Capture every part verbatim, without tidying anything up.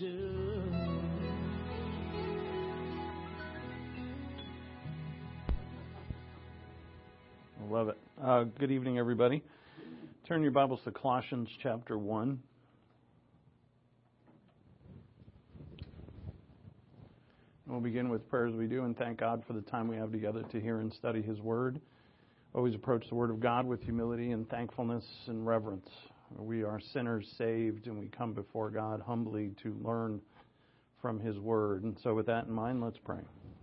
do. I love it. Uh, good evening, everybody. Turn your Bibles to Colossians chapter one. We'll begin with prayer as we do and thank God for the time we have together to hear and study His Word. Always approach the Word of God with humility and thankfulness and reverence. We are sinners saved, and we come before God humbly to learn from His Word. And so with that in mind, let's pray.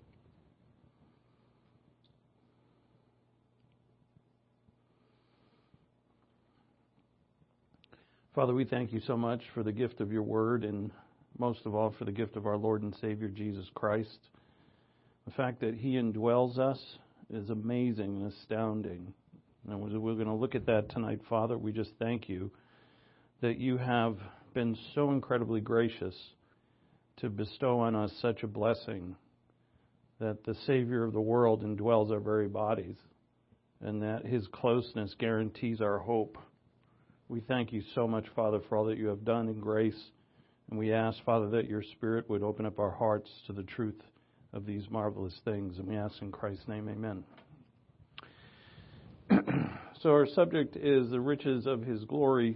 Father, we thank you so much for the gift of your Word, and most of all for the gift of our Lord and Savior, Jesus Christ. The fact that He indwells us is amazing and astounding. And we're going to look at that tonight, Father. We just thank you that you have been so incredibly gracious to bestow on us such a blessing that the Savior of the world indwells our very bodies, and that His closeness guarantees our hope. We thank you so much, Father, for all that you have done in grace. And we ask, Father, that your Spirit would open up our hearts to the truth of these marvelous things. And we ask in Christ's name, amen. So our subject is the riches of His glory,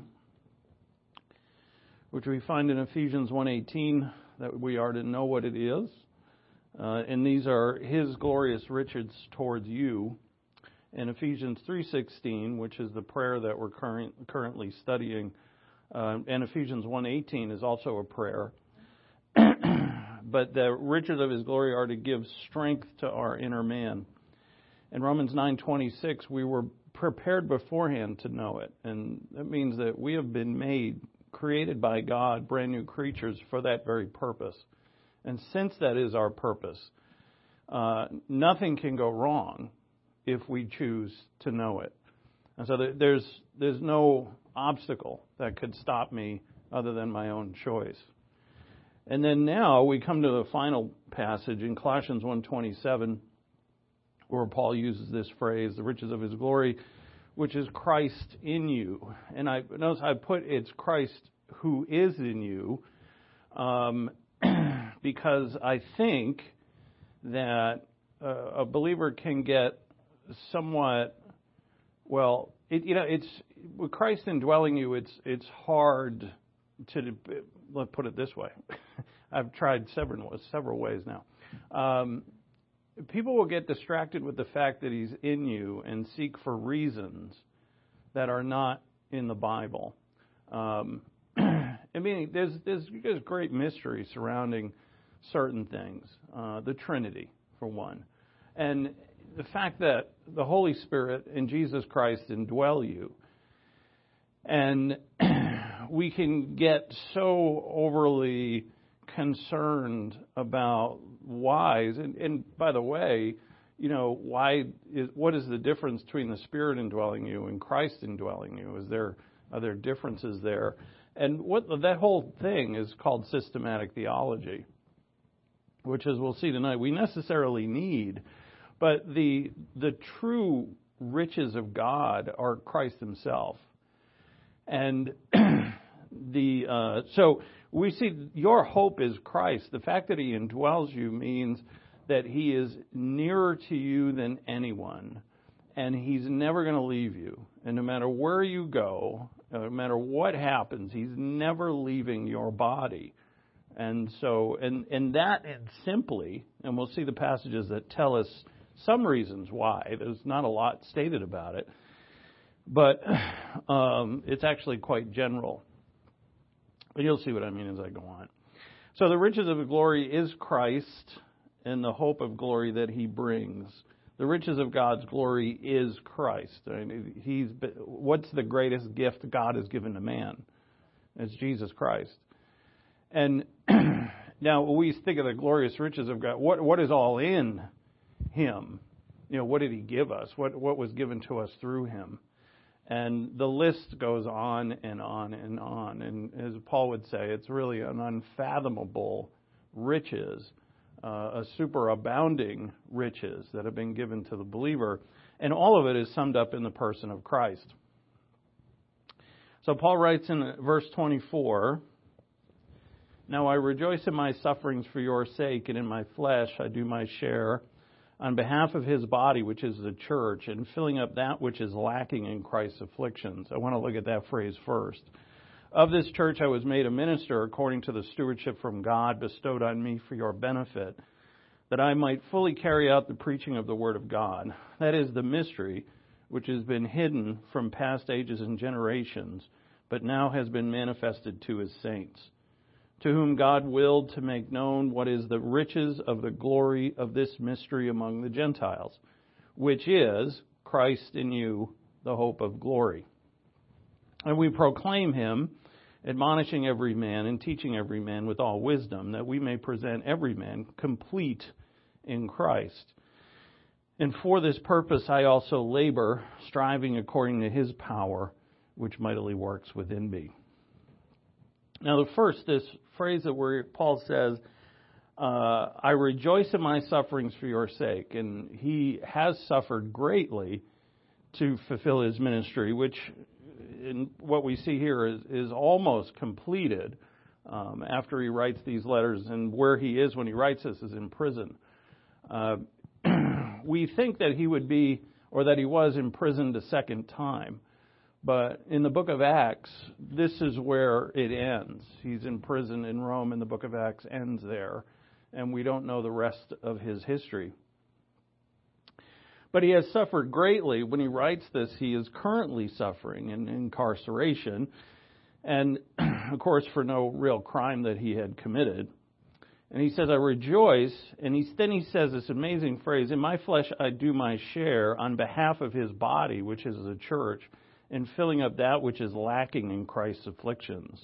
which we find in Ephesians one eighteen, that we are to know what it is. Uh, and these are His glorious riches towards you. In Ephesians three sixteen, which is the prayer that we're current, currently studying, uh, and Ephesians one eighteen is also a prayer. But the riches of His glory are to give strength to our inner man. In Romans nine twenty-six, we were prepared beforehand to know it. And that means that we have been made, created by God, brand new creatures for that very purpose. And since that is our purpose, uh, nothing can go wrong if we choose to know it. And so there's there's no obstacle that could stop me other than my own choice. And then now we come to the final passage in Colossians one twenty-seven, where Paul uses this phrase, the riches of His glory, which is Christ in you. And I notice I put it's Christ who is in you, um, because I think that uh, a believer can get somewhat, well, it, you know, it's with Christ indwelling you. It's it's hard to, let's put it this way. I've tried several several ways now. Um, people will get distracted with the fact that He's in you and seek for reasons that are not in the Bible. Um, I mean, there's, there's there's great mystery surrounding certain things. Uh, the Trinity, for one, and the fact that the Holy Spirit and Jesus Christ indwell you. And we can get so overly concerned about whys. And, and by the way, you know, why is what is the difference between the Spirit indwelling you and Christ indwelling you? Is there are there differences there? And what that whole thing is called systematic theology, which, as we'll see tonight, we necessarily need. But the the true riches of God are Christ Himself. And the uh, so we see your hope is Christ. The fact that He indwells you means that He is nearer to you than anyone. And He's never going to leave you. And no matter where you go, no matter what happens, He's never leaving your body. And so, and, and that and simply, and we'll see the passages that tell us some reasons why. There's not a lot stated about it, but um, it's actually quite general. But you'll see what I mean as I go on. So the riches of glory is Christ and the hope of glory that He brings. The riches of God's glory is Christ. I mean, he's what's the greatest gift God has given to man? It's Jesus Christ. And now we think of the glorious riches of God. What what is all in Him? You know, what did He give us? What what was given to us through Him? And the list goes on and on and on. And as Paul would say, it's really an unfathomable riches, uh, a superabounding riches that have been given to the believer. And all of it is summed up in the person of Christ. So Paul writes in verse twenty-four, Now I rejoice in my sufferings for your sake, and in my flesh I do my share on behalf of his body, which is the church, and filling up that which is lacking in Christ's afflictions. I want to look at that phrase first. Of this church I was made a minister according to the stewardship from God bestowed on me for your benefit, that I might fully carry out the preaching of the word of God. That is the mystery which has been hidden from past ages and generations, but now has been manifested to his saints, to whom God willed to make known what is the riches of the glory of this mystery among the Gentiles, which is Christ in you, the hope of glory. And we proclaim him, admonishing every man and teaching every man with all wisdom, that we may present every man complete in Christ. And for this purpose I also labor, striving according to his power, which mightily works within me. Now, the first, this phrase that where Paul says, uh, I rejoice in my sufferings for your sake. And he has suffered greatly to fulfill his ministry, which in what we see here is, is almost completed um, after he writes these letters. And where he is when he writes this is in prison. Uh, we think that he would be, or that he was imprisoned a second time. But in the book of Acts, this is where it ends. He's in prison in Rome, and the book of Acts ends there. And we don't know the rest of his history. But he has suffered greatly. When he writes this, he is currently suffering in incarceration. And, of course, for no real crime that he had committed. And he says, I rejoice. And he, then he says this amazing phrase, in my flesh I do my share on behalf of his body, which is the church, in filling up that which is lacking in Christ's afflictions.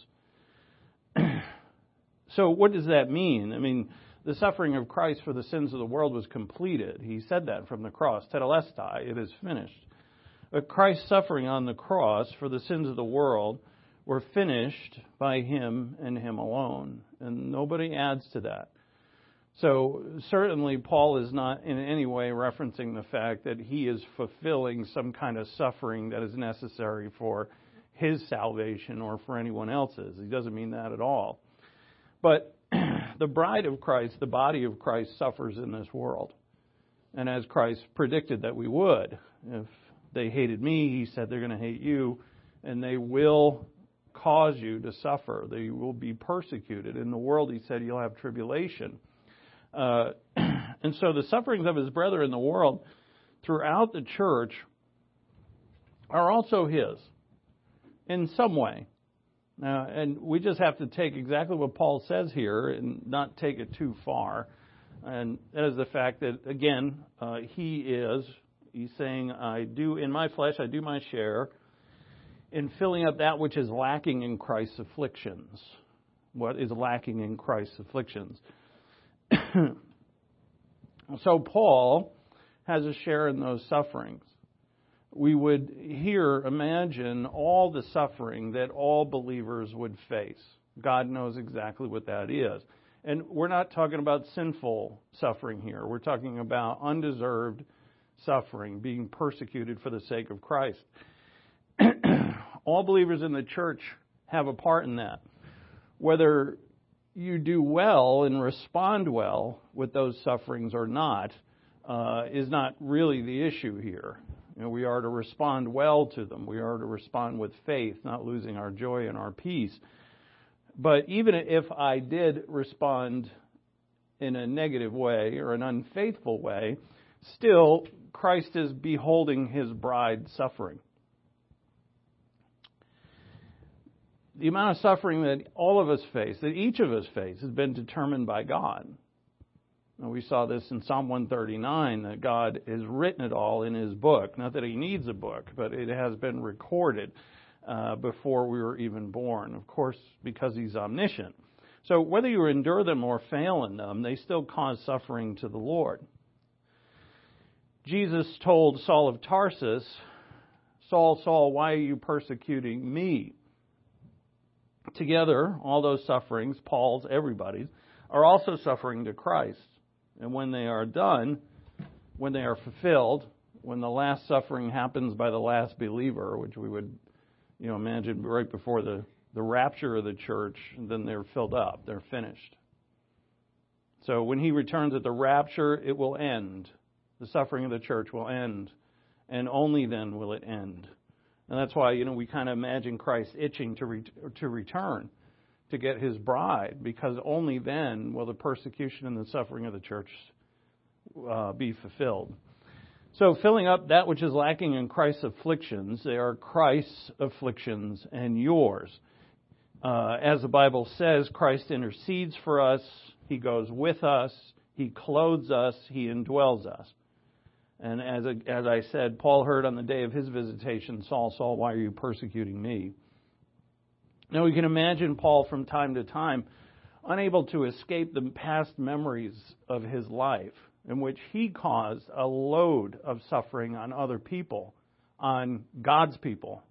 So what does that mean? I mean, the suffering of Christ for the sins of the world was completed. He said that from the cross, tetelestai, it is finished. But Christ's suffering on the cross for the sins of the world were finished by him and him alone. And nobody adds to that. So certainly Paul is not in any way referencing the fact that he is fulfilling some kind of suffering that is necessary for his salvation or for anyone else's. He doesn't mean that at all. But the bride of Christ, the body of Christ, suffers in this world. And as Christ predicted that we would. If they hated me, he said they're going to hate you, and they will cause you to suffer. They will be persecuted. In the world, he said, you'll have tribulation. Uh, and so the sufferings of his brethren in the world throughout the church are also his in some way. Uh, and we just have to take exactly what Paul says here and not take it too far. And that is the fact that, again, uh, he is, he's saying, I do, in my flesh, I do my share in filling up that which is lacking in Christ's afflictions. What is lacking in Christ's afflictions? So Paul has a share in those sufferings. We would here imagine all the suffering that all believers would face. God knows exactly what that is. And we're not talking about sinful suffering here. We're talking about undeserved suffering, being persecuted for the sake of Christ. All believers in the church have a part in that. Whether you do well and respond well with those sufferings or not uh, is not really the issue here. You know, we are to respond well to them. We are to respond with faith, not losing our joy and our peace. But even if I did respond in a negative way or an unfaithful way, still Christ is beholding his bride suffering. The amount of suffering that all of us face, that each of us face, has been determined by God. And we saw this in Psalm one thirty-nine, that God has written it all in his book. Not that he needs a book, but it has been recorded uh, before we were even born. Of course, because he's omniscient. So whether you endure them or fail in them, they still cause suffering to the Lord. Jesus told Saul of Tarsus, Saul, Saul, why are you persecuting me? Together, all those sufferings, Paul's, everybody's, are also suffering to Christ. And when they are done, when they are fulfilled, when the last suffering happens by the last believer, which we would, you know, imagine right before the the rapture of the church, then they're filled up. They're finished. So when he returns at the rapture, it will end. The suffering of the church will end. And only then will it end. And that's why, you know, we kind of imagine Christ itching to re- to return, to get his bride, because only then will the persecution and the suffering of the church uh, be fulfilled. So filling up that which is lacking in Christ's afflictions, they are Christ's afflictions and yours. Uh, as the Bible says, Christ intercedes for us. He goes with us. He clothes us. He indwells us. And as a, as I said, Paul heard on the day of his visitation, Saul, Saul, why are you persecuting me? Now we can imagine Paul from time to time unable to escape the past memories of his life in which he caused a load of suffering on other people, on God's people.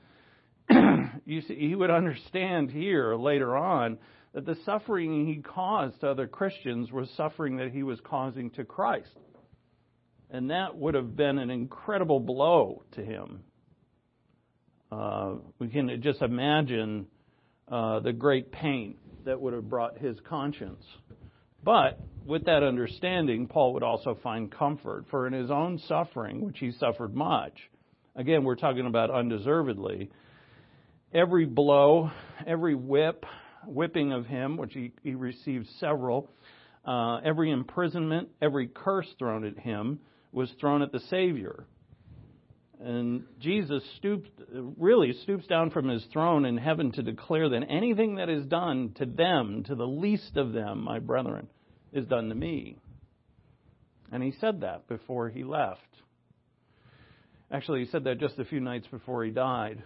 You see, he would understand here later on that the suffering he caused to other Christians was suffering that he was causing to Christ. And that would have been an incredible blow to him. Uh, we can just imagine uh, the great pain that would have brought his conscience. But with that understanding, Paul would also find comfort, for in his own suffering, which he suffered much, again, we're talking about undeservedly, every blow, every whip, whipping of him, which he, he received several, uh, every imprisonment, every curse thrown at him was thrown at the Savior. And Jesus stooped, really stoops down from his throne in heaven to declare that anything that is done to them, to the least of them, my brethren, is done to me. And he said that before he left. Actually, he said that just a few nights before he died.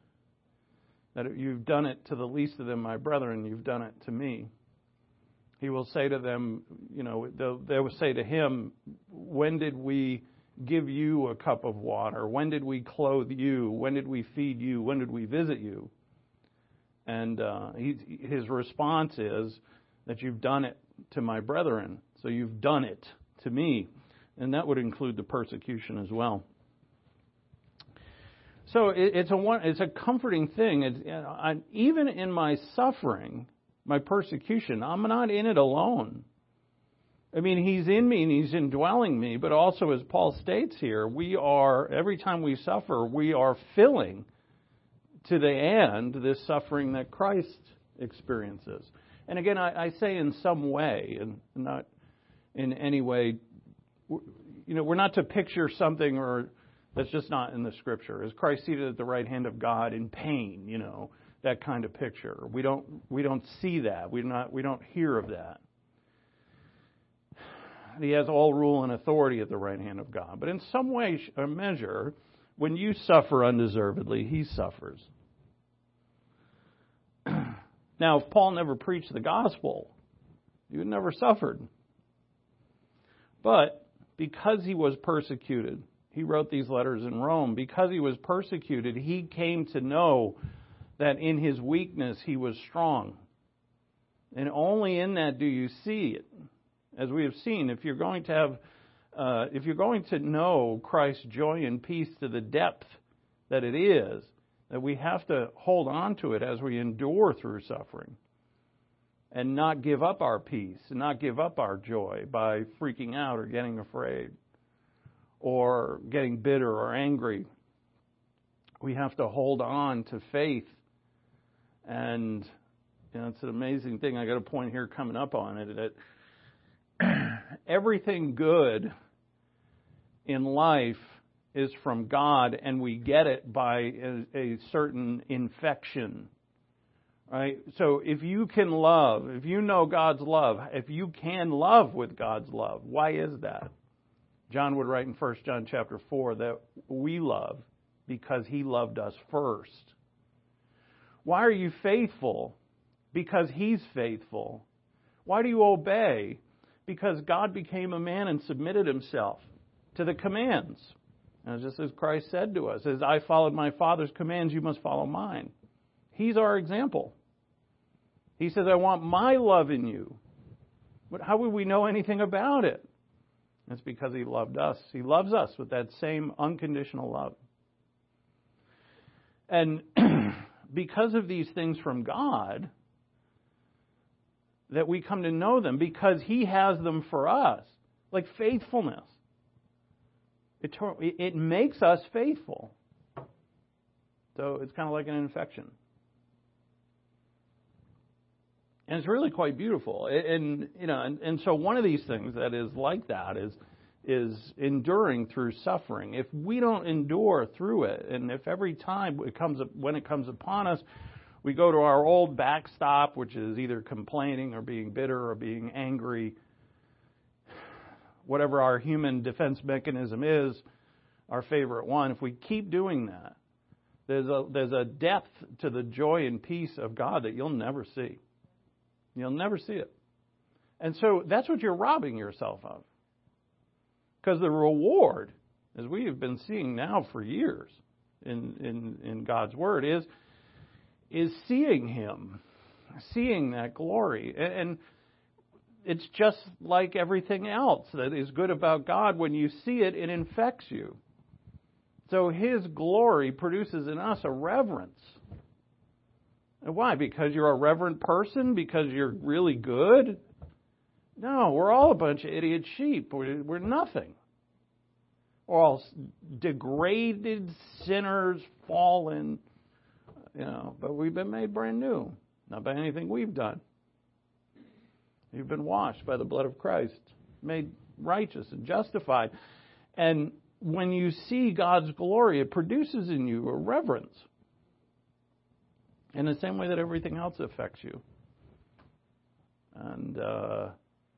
That you've done it to the least of them, my brethren, you've done it to me. He will say to them, you know, they will say to him, when did we give you a cup of water? When did we clothe you? When did we feed you? When did we visit you? And uh, he, his response is that you've done it to my brethren. So you've done it to me. And that would include the persecution as well. So it, it's a one, it's a comforting thing. It's, you know, I, even in my suffering, my persecution, I'm not in it alone. I mean, he's in me and he's indwelling me, but also, as Paul states here, we are, every time we suffer, we are filling to the end this suffering that Christ experiences. And again, I, I say in some way, and not in any way, you know, we're not to picture something or that's just not in the Scripture. Is Christ seated at the right hand of God in pain, you know, that kind of picture. We don't we don't see that. We not we don't hear of that. He has all rule and authority at the right hand of God. But in some way or measure, when you suffer undeservedly, he suffers. Now, if Paul never preached the gospel, he would never suffered. But because he was persecuted, he wrote these letters in Rome. Because he was persecuted, he came to know that in his weakness he was strong. And only in that do you see it. As we have seen, if you're going to have, uh, if you're going to know Christ's joy and peace to the depth that it is, that we have to hold on to it as we endure through suffering, and not give up our peace, and not give up our joy by freaking out or getting afraid, or getting bitter or angry. We have to hold on to faith, and you know, it's an amazing thing. I got a point here coming up on it that. Everything good in life is from God, and we get it by a, a certain infection, right? So if you can love, if you know God's love, if you can love with God's love, why is that? John would write in First John chapter four that we love because he loved us first. Why are you faithful? Because he's faithful. Why do you obey? Because God became a man and submitted himself to the commands. And just as Christ said to us, as I followed my Father's commands, you must follow mine. He's our example. He says, I want my love in you. But how would we know anything about it? It's because he loved us. He loves us with that same unconditional love. And because of these things from God that we come to know them, because He has them for us, like faithfulness. It, it makes us faithful. So it's kind of like an infection. And it's really quite beautiful. And, you know, and, and so one of these things that is like that is is enduring through suffering. If we don't endure through it, and if every time it comes up, when it comes upon us, we go to our old backstop, which is either complaining or being bitter or being angry, whatever our human defense mechanism is, our favorite one, if we keep doing that, there's a there's a depth to the joy and peace of God that you'll never see. You'll never see it. And so that's what you're robbing yourself of. Because the reward, as we have been seeing now for years in, in, in God's Word, is, is seeing Him, seeing that glory. And it's just like everything else that is good about God. When you see it, it infects you. So His glory produces in us a reverence. And why? Because you're a reverent person? Because you're really good? No, we're all a bunch of idiot sheep. We're, we're nothing. We're all degraded sinners, fallen, you know, but we've been made brand new. Not by anything we've done. You've been washed by the blood of Christ, made righteous and justified. And when you see God's glory, it produces in you a reverence. In the same way that everything else affects you. And uh,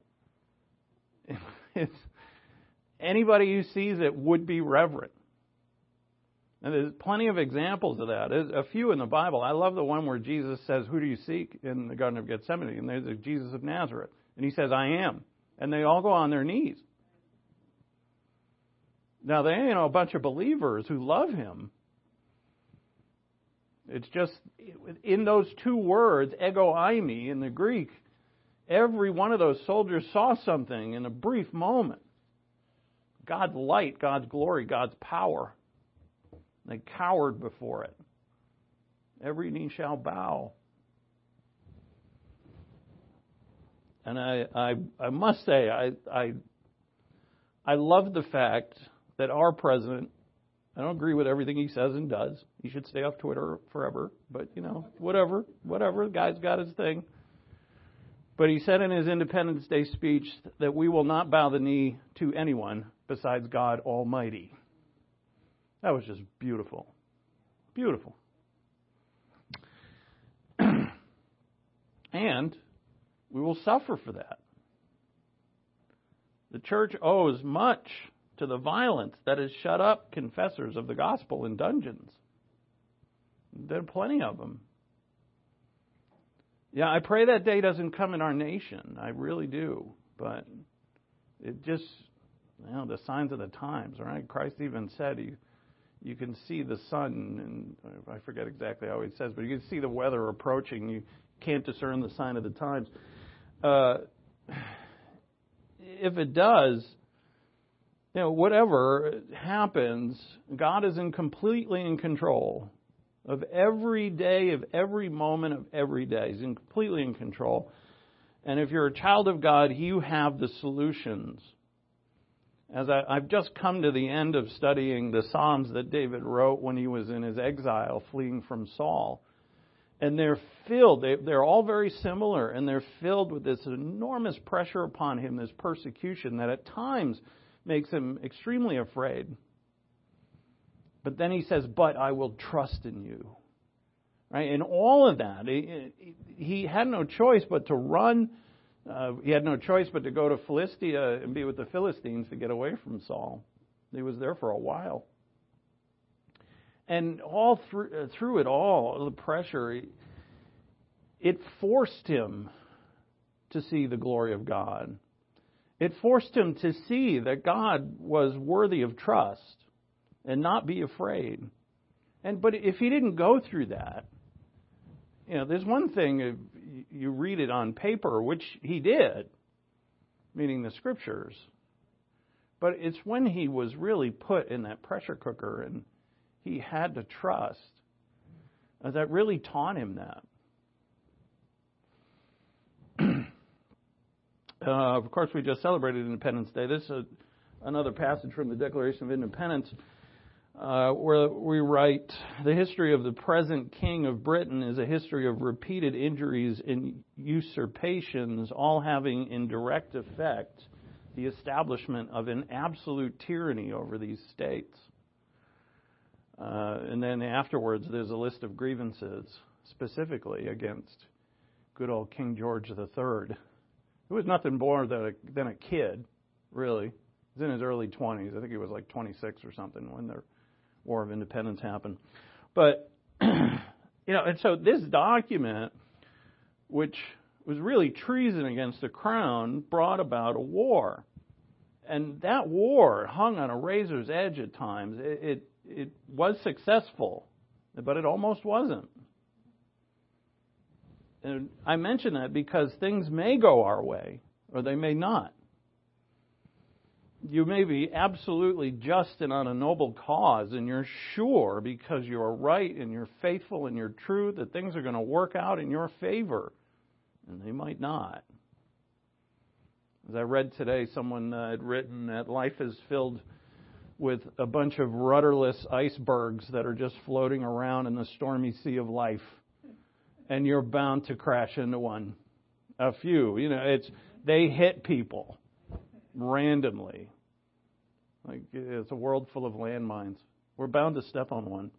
it's, anybody who sees it would be reverent. And there's plenty of examples of that. There's a few in the Bible. I love the one where Jesus says, "Who do you seek?" in the Garden of Gethsemane. And there's a Jesus of Nazareth. And He says, "I am." And they all go on their knees. Now, they ain't a bunch of believers who love Him. It's just, in those two words, ego eimi in the Greek, every one of those soldiers saw something in a brief moment. God's light, God's glory, God's power. They cowered before it. Every knee shall bow. And I, I, I must say, I, I, I love the fact that our president, I don't agree with everything he says and does. He should stay off Twitter forever. But, you know, whatever. Whatever. The guy's got his thing. But he said in his Independence Day speech that we will not bow the knee to anyone besides God Almighty. That was just beautiful. Beautiful. And we will suffer for that. The church owes much to the violence that has shut up confessors of the gospel in dungeons. There are plenty of them. Yeah, I pray that day doesn't come in our nation. I really do. But it just, you know, the signs of the times, right? Christ even said you, you can see the sun, and I forget exactly how he says, but you can see the weather approaching. You can't discern the sign of the times. Uh, if it does, you know, whatever happens, God is in completely in control of every day, of every moment of every day. He's in completely in control. And if you're a child of God, you have the solutions. As I, I've just come to the end of studying the Psalms that David wrote when he was in his exile, fleeing from Saul. And they're filled, they, they're all very similar, and they're filled with this enormous pressure upon him, this persecution that at times makes him extremely afraid. But then he says, but I will trust in you. Right? And all of that, he, he had no choice but to run. Uh, he had no choice but to go to Philistia and be with the Philistines to get away from Saul. He was there for a while. And all through, uh, through it all, the pressure, it forced him to see the glory of God. It forced him to see that God was worthy of trust and not be afraid. And but if he didn't go through that, you know, there's one thing if you read it on paper, which he did, meaning the Scriptures. But it's when he was really put in that pressure cooker and he had to trust that really taught him that. uh, of course, we just celebrated Independence Day. This is a, another passage from the Declaration of Independence uh, where we write, the history of the present King of Britain is a history of repeated injuries and usurpations, all having in direct effect the establishment of an absolute tyranny over these states. Uh, and then afterwards, there's a list of grievances specifically against good old King George the Third, who was nothing more than a, than a kid, really. He was in his early twenties. I think he was like twenty-six or something when the War of Independence happened. But, you know, and so this document, which was really treason against the crown, brought about a war. And that war hung on a razor's edge at times. It, it, it was successful, but it almost wasn't. And I mention that because things may go our way, or they may not. You may be absolutely just and on a noble cause, and you're sure because you're right and you're faithful and you're true that things are going to work out in your favor, and they might not. As I read today, someone uh, had written that life is filled with a bunch of rudderless icebergs that are just floating around in the stormy sea of life, and you're bound to crash into one. A few, you know, it's they hit people randomly. Like it's a world full of landmines. We're bound to step on one.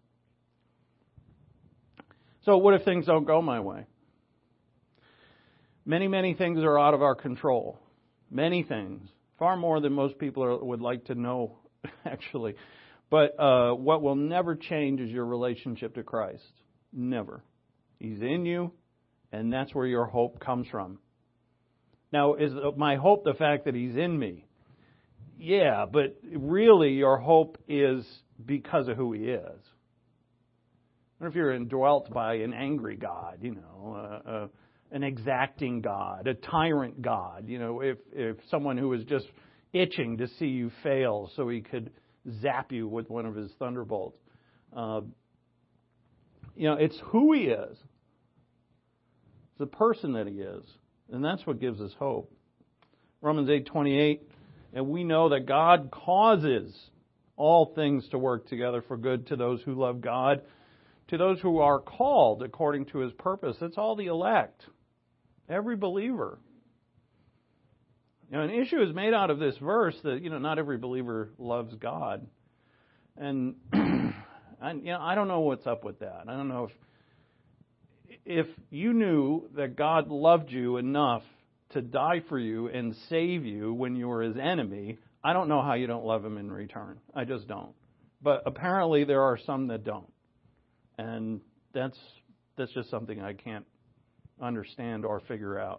So what if things don't go my way? Many, many things are out of our control. Many things. Far more than most people are, would like to know, actually. But uh, what will never change is your relationship to Christ. Never. He's in you, and that's where your hope comes from. Now, is my hope the fact that He's in me? Yeah, but really your hope is because of who He is. Or if you're indwelt by an angry God, you know, uh, uh, an exacting God, a tyrant God, you know, if, if someone who was just itching to see you fail so He could zap you with one of His thunderbolts. Uh, you know, it's who He is. It's the person that He is. And that's what gives us hope. Romans eight twenty-eight, and we know that God causes all things to work together for good to those who love God, to those who are called according to His purpose. It's all the elect. Every believer. You know, an issue is made out of this verse that, you know, not every believer loves God. And, I, you know, I don't know what's up with that. I don't know if if you knew that God loved you enough to die for you and save you when you were His enemy, I don't know how you don't love Him in return. I just don't. But apparently there are some that don't. And that's that's just something I can't understand or figure out.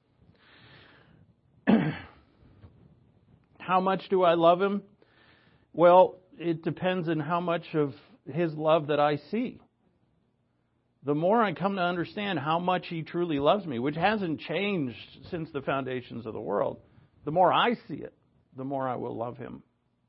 How much do I love Him? Well, it depends on how much of His love that I see. The more I come to understand how much He truly loves me, which hasn't changed since the foundations of the world, the more I see it, the more I will love Him.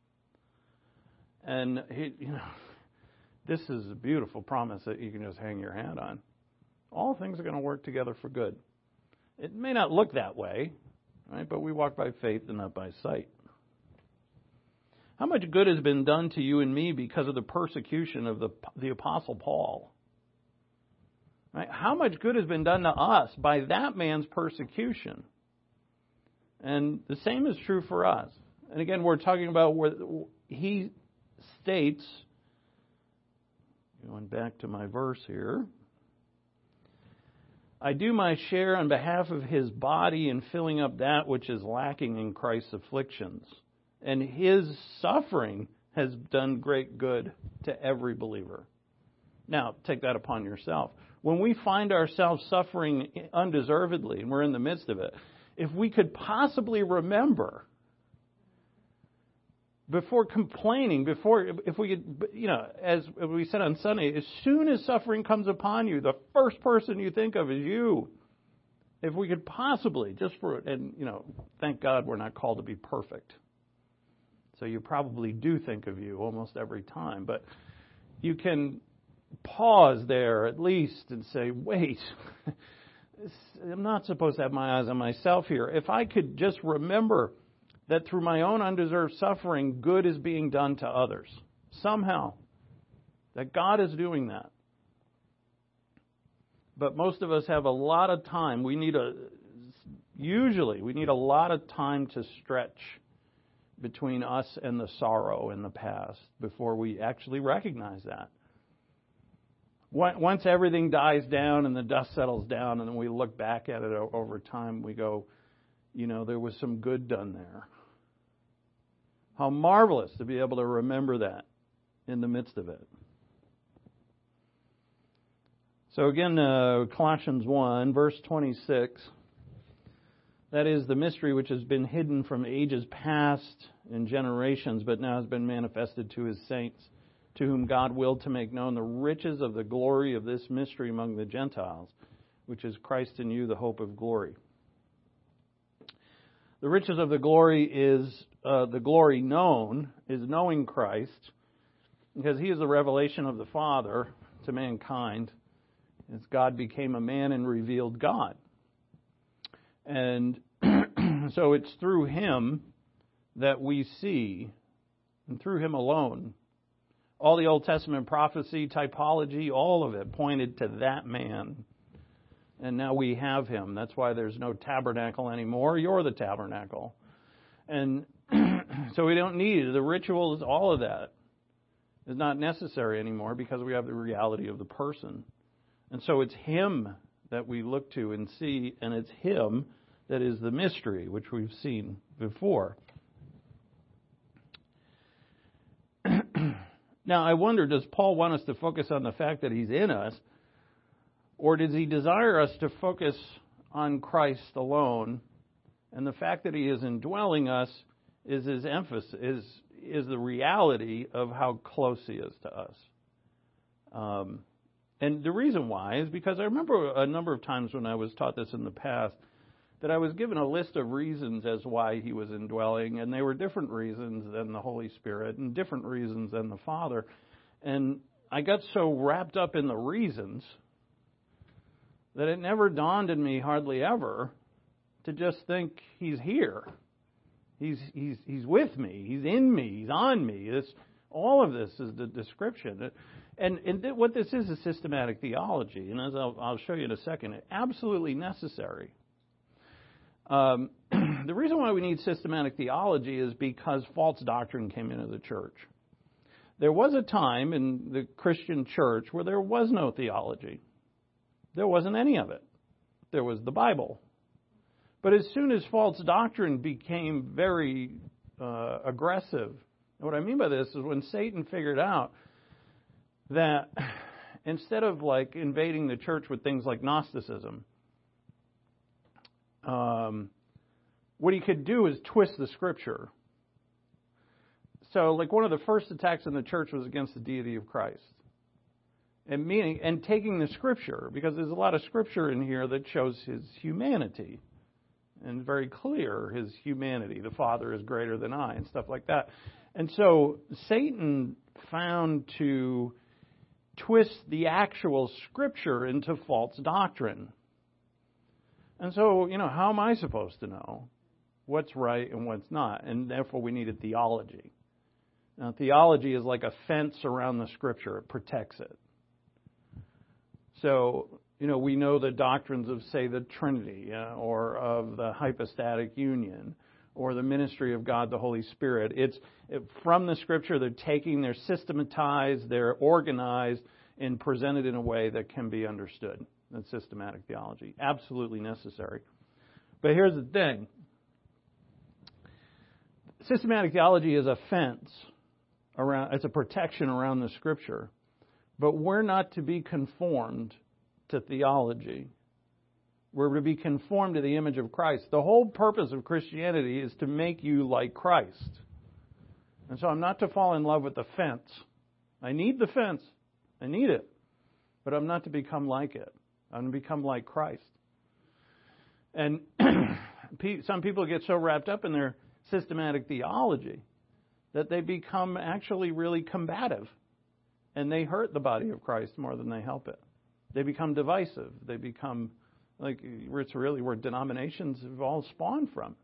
And, he, you know, this is a beautiful promise that you can just hang your hat on. All things are going to work together for good. It may not look that way, right? But we walk by faith and not by sight. How much good has been done to you and me because of the persecution of the, the Apostle Paul? Right? How much good has been done to us by that man's persecution? And the same is true for us. And again, we're talking about where he states, going back to my verse here, I do my share on behalf of His body in filling up that which is lacking in Christ's afflictions. And His suffering has done great good to every believer. Now, take that upon yourself. When we find ourselves suffering undeservedly, and we're in the midst of it, if we could possibly remember, before complaining, before, if we could, you know, as we said on Sunday, as soon as suffering comes upon you, the first person you think of is you. If we could possibly, just for, and, you know, thank God we're not called to be perfect. So you probably do think of you almost every time, but you can pause there at least and say, wait, I'm not supposed to have my eyes on myself here. If I could just remember that through my own undeserved suffering, good is being done to others. Somehow. That God is doing that. But most of us have a lot of time. We need a, usually, we need a lot of time to stretch between us and the sorrow in the past before we actually recognize that. Once everything dies down and the dust settles down and then we look back at it over time, we go, you know, there was some good done there. How marvelous to be able to remember that in the midst of it. So again, uh, Colossians one, verse twenty-six. That is the mystery which has been hidden from ages past and generations, but now has been manifested to His saints, to whom God willed to make known the riches of the glory of this mystery among the Gentiles, which is Christ in you, the hope of glory. The riches of the glory is, uh, the glory known, is knowing Christ, because He is the revelation of the Father to mankind, as God became a man and revealed God. And so it's through Him that we see, and through Him alone, all the Old Testament prophecy, typology, all of it pointed to that man. And now we have Him. That's why there's no tabernacle anymore. You're the tabernacle. And so we don't need the rituals, all of that is not necessary anymore because we have the reality of the person. And so it's Him that we look to and see, and it's Him that is the mystery, which we've seen before. Now, I wonder, does Paul want us to focus on the fact that He's in us, or does he desire us to focus on Christ alone, and the fact that He is indwelling us is His emphasis, is, is the reality of how close He is to us. Um, and the reason why is because I remember a number of times when I was taught this in the past, that I was given a list of reasons as why He was indwelling, and they were different reasons than the Holy Spirit and different reasons than the Father. And I got so wrapped up in the reasons that it never dawned on me, hardly ever, to just think He's here. He's he's he's with me. He's in me. He's on me. It's, all of this is the description. And, and th- what this is is systematic theology. And as I'll, I'll show you in a second, it's absolutely necessary. Um, the reason why we need systematic theology is because false doctrine came into the church. There was a time in the Christian church where there was no theology. There wasn't any of it. There was the Bible. But as soon as false doctrine became very uh, aggressive, and what I mean by this is when Satan figured out that instead of like invading the church with things like Gnosticism, Um, what he could do is twist the Scripture. So, like one of the first attacks in the church was against the deity of Christ, and meaning and taking the Scripture, because there's a lot of Scripture in here that shows His humanity, and very clear His humanity. The Father is greater than I, and stuff like that. And so Satan found to twist the actual Scripture into false doctrine. And so, you know, how am I supposed to know what's right and what's not? And therefore we needed theology. Now, theology is like a fence around the Scripture. It protects it. So, you know, we know the doctrines of, say, the Trinity, uh, or of the hypostatic union, or the ministry of God, the Holy Spirit. It's it, from the Scripture, they're taking, they're systematized, they're organized, and presented in a way that can be understood. That's systematic theology. Absolutely necessary. But here's the thing. Systematic theology is a fence around, it's a protection around the Scripture. But we're not to be conformed to theology. We're to be conformed to the image of Christ. The whole purpose of Christianity is to make you like Christ. And so I'm not to fall in love with the fence. I need the fence. I need it. But I'm not to become like it. I'm to become like Christ. And some people get so wrapped up in their systematic theology that they become actually really combative And they hurt the body of Christ more than they help it. They become divisive. They become, like, it's really where denominations have all spawned from.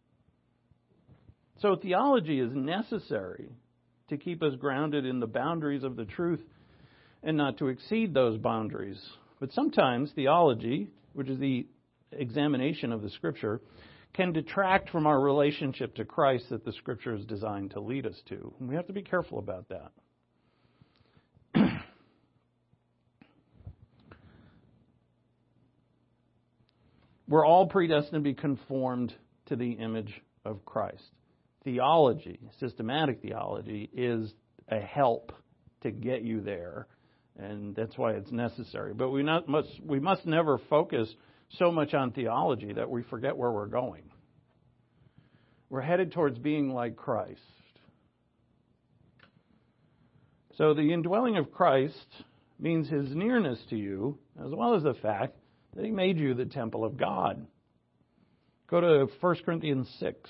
So theology is necessary to keep us grounded in the boundaries of the truth and not to exceed those boundaries. But sometimes theology, which is the examination of the Scripture, can detract from our relationship to Christ that the Scripture is designed to lead us to. And we have to be careful about that. We're all predestined to be conformed to the image of Christ. Theology, systematic theology, is a help to get you there, and that's why it's necessary. But we not must we must never focus so much on theology that we forget where we're going. We're headed towards being like Christ. So the indwelling of Christ means His nearness to you, as well as the fact that He made you the temple of God. Go to First Corinthians six.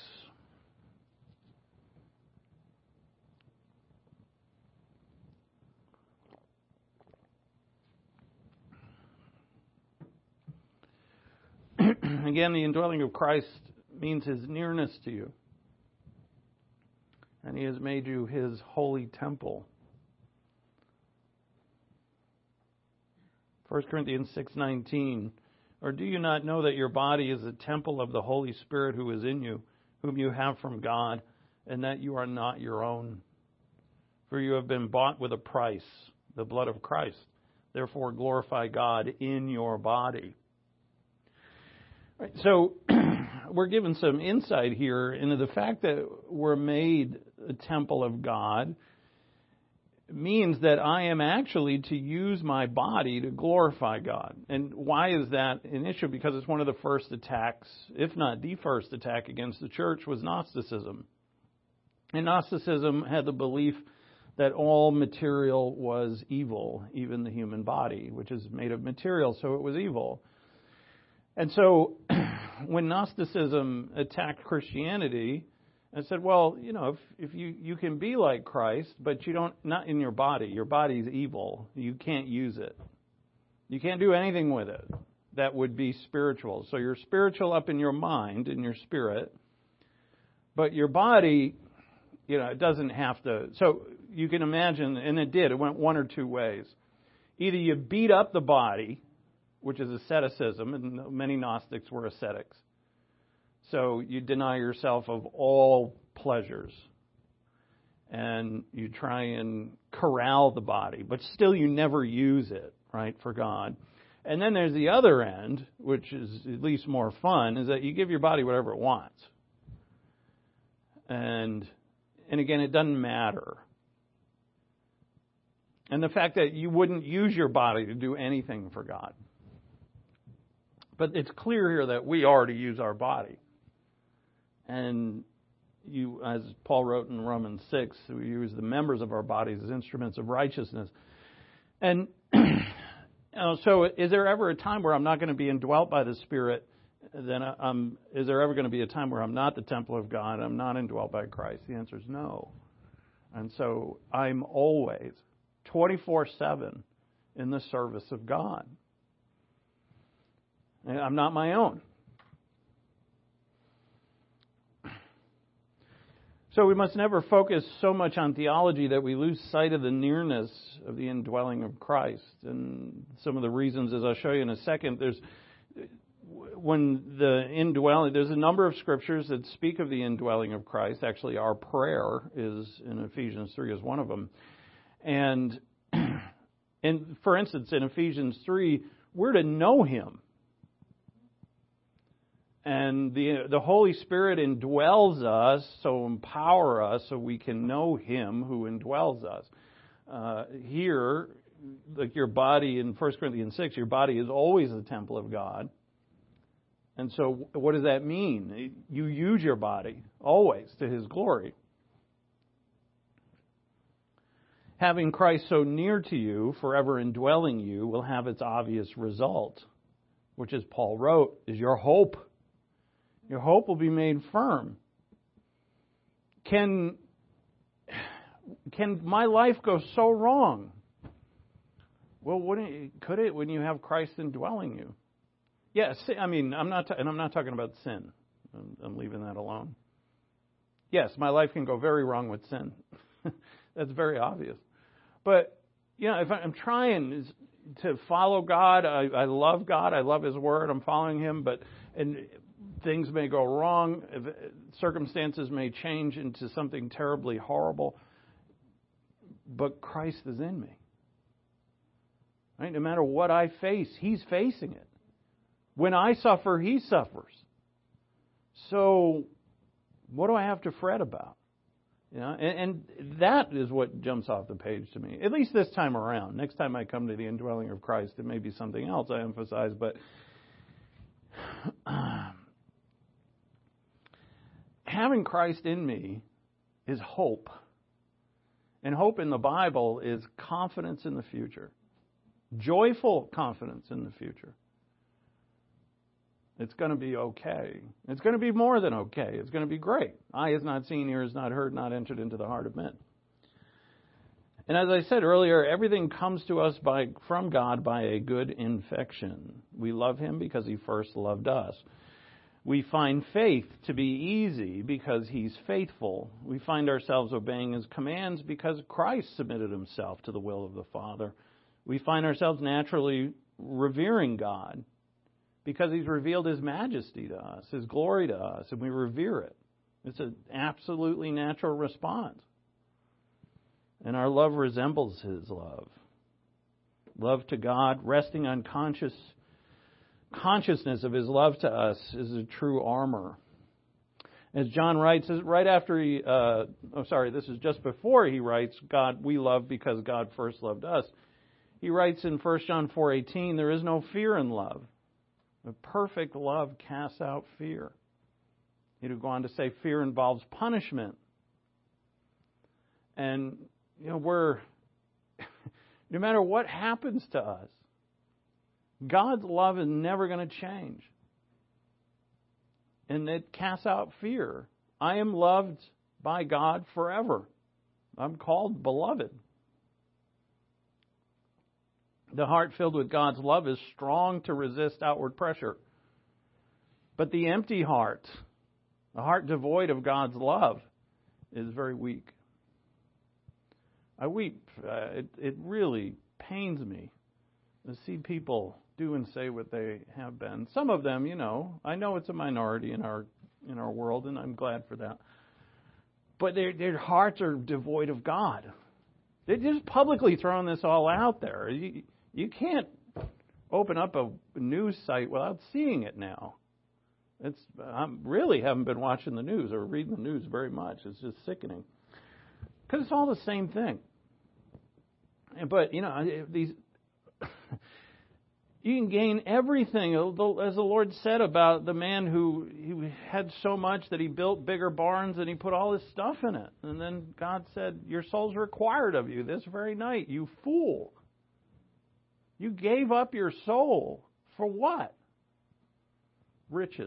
Again, the indwelling of Christ means His nearness to you. And He has made you His holy temple. First Corinthians six nineteen. Or do you not know that your body is a temple of the Holy Spirit who is in you, whom you have from God, and that you are not your own? For you have been bought with a price, the blood of Christ. Therefore glorify God in your body. Right, so we're given some insight here into the fact that we're made a temple of God means that I am actually to use my body to glorify God. And why is that an issue? Because it's one of the first attacks, if not the first attack against the church, was Gnosticism. And Gnosticism had the belief that all material was evil, even the human body, which is made of material, so it was evil. And so when Gnosticism attacked Christianity and said, well, you know, if, if you, you can be like Christ, but you don't, not in your body. Your body's evil. You can't use it. You can't do anything with it that would be spiritual. So you're spiritual up in your mind, in your spirit, but your body, you know, it doesn't have to. So you can imagine, and it did, it went one or two ways. Either you beat up the body, which is asceticism, and many Gnostics were ascetics. So you deny yourself of all pleasures, and you try and corral the body, but still you never use it, right, for God. And then there's the other end, which is at least more fun, is that you give your body whatever it wants. And and again, it doesn't matter. And the fact that you wouldn't use your body to do anything for God. But it's clear here that we are to use our body. And you, as Paul wrote in Romans six, we use the members of our bodies as instruments of righteousness. And you know, so is there ever a time where I'm not going to be indwelt by the Spirit? Then I'm, is there ever going to be a time where I'm not the temple of God, I'm not indwelt by Christ? The answer is no. And so I'm always, twenty-four seven, in the service of God. And I'm not my own. So we must never focus so much on theology that we lose sight of the nearness of the indwelling of Christ. And some of the reasons, as I'll show you in a second, there's when the indwelling, there's a number of scriptures that speak of the indwelling of Christ. Actually, our prayer is in Ephesians three is one of them. And, and for instance, in Ephesians three, we're to know Him. And the the Holy Spirit indwells us, so empower us so we can know Him who indwells us. Uh, here, like your body in First Corinthians six, your body is always the temple of God. And so what does that mean? You use your body always to His glory. Having Christ so near to you, forever indwelling you, will have its obvious result, which, as Paul wrote, is your hope. Your hope will be made firm. Can, can my life go so wrong Well, wouldn't it, could it when you have Christ indwelling you? Yes, I mean, I'm not, and I'm not talking about sin. I'm, I'm leaving that alone. Yes, my life can go very wrong with sin. That's very obvious. But, you know, if I'm trying to follow God, I, I love God, I love His Word, I'm following Him, but and things may go wrong, circumstances may change into something terribly horrible, but Christ is in me. Right? No matter what I face, He's facing it. When I suffer, He suffers. So, what do I have to fret about? You know, and, and that is what jumps off the page to me, at least this time around. Next time I come to the indwelling of Christ, it may be something else I emphasize, but having Christ in me is hope. And hope in the Bible is confidence in the future. Joyful confidence in the future. It's going to be okay. It's going to be more than okay. It's going to be great. Eye has not seen, ear has not heard, not entered into the heart of men. And as I said earlier, everything comes to us by from God by a good infection. We love Him because He first loved us. We find faith to be easy because He's faithful. We find ourselves obeying His commands because Christ submitted Himself to the will of the Father. We find ourselves naturally revering God because He's revealed His majesty to us, His glory to us, and we revere it. It's an absolutely natural response. And our love resembles His love. Love to God, resting on conscious consciousness of His love to us, is a true armor. As John writes, right after he, uh, oh sorry, this is just before he writes, God, we love because God first loved us. He writes in First John four eighteen, there is no fear in love. The perfect love casts out fear. He'd go on to say fear involves punishment. And, you know, we're, no matter what happens to us, God's love is never going to change. And it casts out fear. I am loved by God forever. I'm called beloved. The heart filled with God's love is strong to resist outward pressure. But the empty heart, the heart devoid of God's love, is very weak. I weep. Uh, it, it really pains me to see people do and say what they have been. Some of them, you know, I know it's a minority in our in our world, and I'm glad for that. But their their hearts are devoid of God. They're just publicly throwing this all out there. You, you can't open up a news site without seeing it now. It's I really haven't been watching the news or reading the news very much. It's just sickening. Because it's all the same thing. But, you know, these you can gain everything, as the Lord said about the man who he had so much that he built bigger barns and he put all his stuff in it. And then God said, your soul's required of you this very night, you fool. You gave up your soul for what? Riches.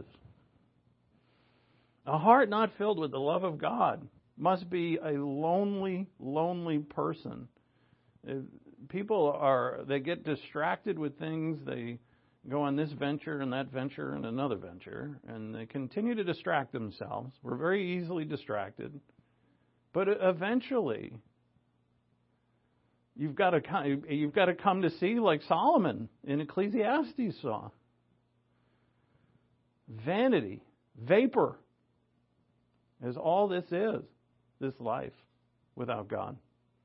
A heart not filled with the love of God must be a lonely, lonely person. People are, they get distracted with things. They go on this venture and that venture and another venture, and they continue to distract themselves. We're very easily distracted. But eventually, you've got to come, you've got to come to see, like Solomon in Ecclesiastes saw. Vanity, vapor, is all this is, this life without God.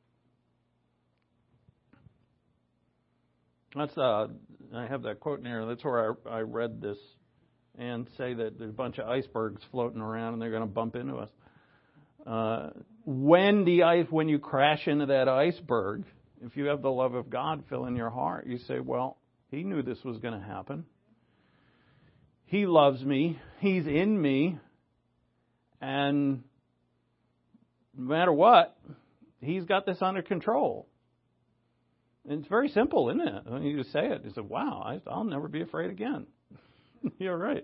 That's uh, I have that quote in there. That's where I, I read this and say that there's a bunch of icebergs floating around and they're going to bump into us. Uh, when the ice, when you crash into that iceberg, if you have the love of God filling your heart, you say, "Well, He knew this was going to happen. He loves me. He's in me, and no matter what, He's got this under control." And it's very simple, isn't it? When you just say it, you say, wow, I, I'll never be afraid again. You're right.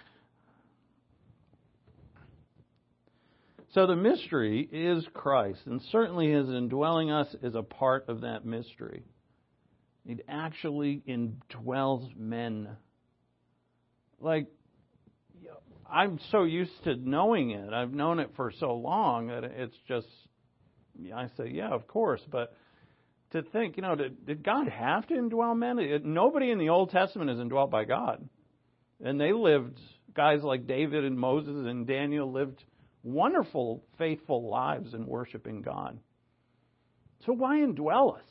So the mystery is Christ, and certainly His indwelling us is a part of that mystery. It actually indwells men. Like, I'm so used to knowing it. I've known it for so long that it's just, I say, yeah, of course. But to think, you know, did, did God have to indwell men? It, nobody in the Old Testament is indwelt by God. And they lived, guys like David and Moses and Daniel lived wonderful, faithful lives in worshiping God. So why indwell us?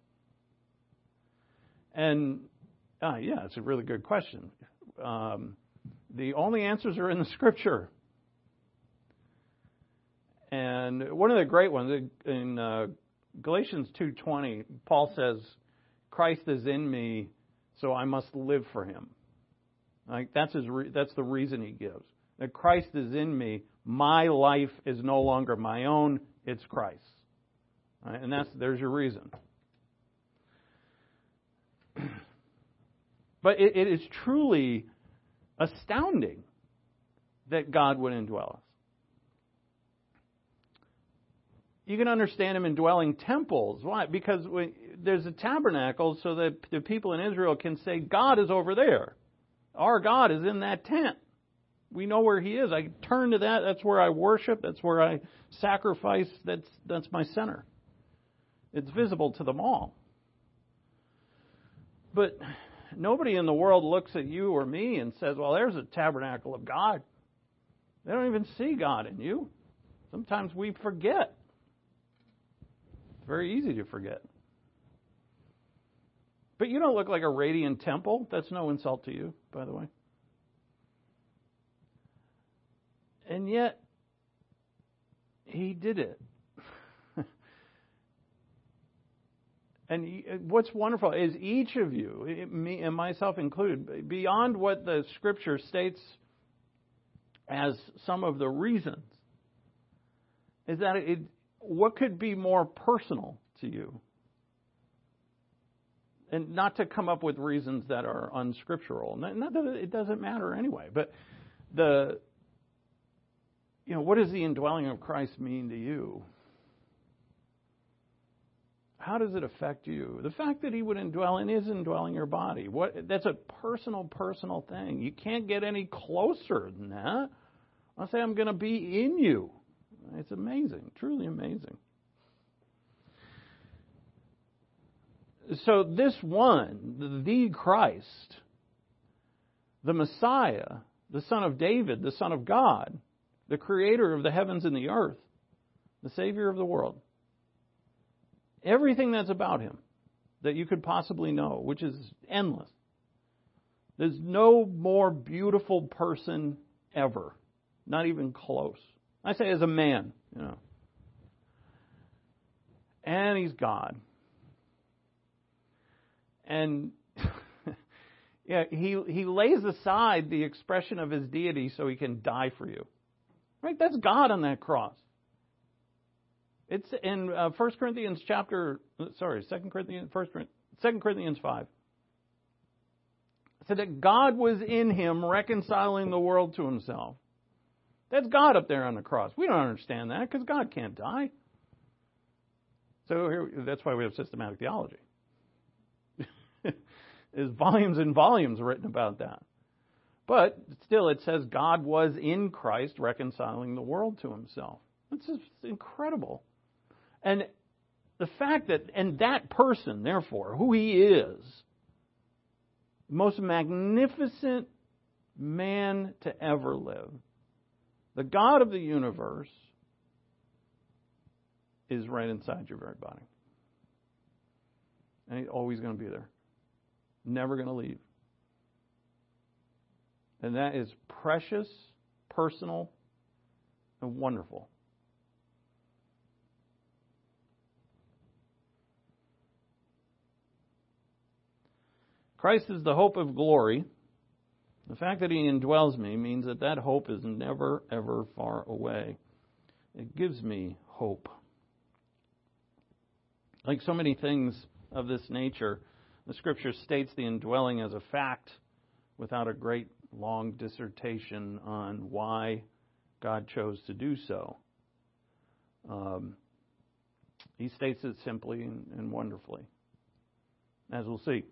And, uh, yeah, it's a really good question. Um, the only answers are in the Scripture. And one of the great ones, in uh, Galatians two twenty, Paul says, Christ is in me, so I must live for him. Like that's his. Re- that's the reason he gives. That Christ is in me, my life is no longer my own, it's Christ's. Right? And that's there's your reason. But it, it is truly astounding that God would indwell us. You can understand him indwelling temples. Why? Because we, there's a tabernacle so that the people in Israel can say, God is over there. Our God is in that tent. We know where he is. I turn to that. That's where I worship. That's where I sacrifice. That's, that's my center. It's visible to them all. But nobody in the world looks at you or me and says, well, there's a tabernacle of God. They don't even see God in you. Sometimes we forget. It's very easy to forget. But you don't look like a radiant temple. That's no insult to you, by the way. And yet, he did it. And what's wonderful is each of you, me and myself included, beyond what the Scripture states as some of the reasons, is that it, what could be more personal to you? And not to come up with reasons that are unscriptural. Not that it doesn't matter anyway. But the, you know, what does the indwelling of Christ mean to you? How does it affect you? The fact that he would indwell and is indwelling your body, what, that's a personal, personal thing. You can't get any closer than that. I'll say I'm going to be in you. It's amazing, truly amazing. So this one, the Christ, the Messiah, the Son of David, the Son of God, the Creator of the heavens and the earth, the Savior of the world, everything that's about him that you could possibly know, which is endless. There's no more beautiful person ever, not even close. I say as a man, you know. And he's God. And yeah, he he lays aside the expression of his deity so he can die for you. Right? That's God on that cross. It's in uh, First Corinthians chapter, sorry, Second Corinthians, First Second Corinthians five. It said that God was in him reconciling the world to himself. That's God up there on the cross. We don't understand that because God can't die. So here, that's why we have systematic theology. There's volumes and volumes written about that. But still, it says God was in Christ reconciling the world to himself. That's just incredible. And the fact that, and that person, therefore, who he is, the most magnificent man to ever live, the God of the universe, is right inside your very body. And he's always going to be there. Never going to leave. And that is precious, personal, and wonderful. Christ is the hope of glory. The fact that he indwells me means that that hope is never, ever far away. It gives me hope. Like so many things of this nature, the Scripture states the indwelling as a fact without a great long dissertation on why God chose to do so. Um, he states it simply and, and wonderfully. as we'll see.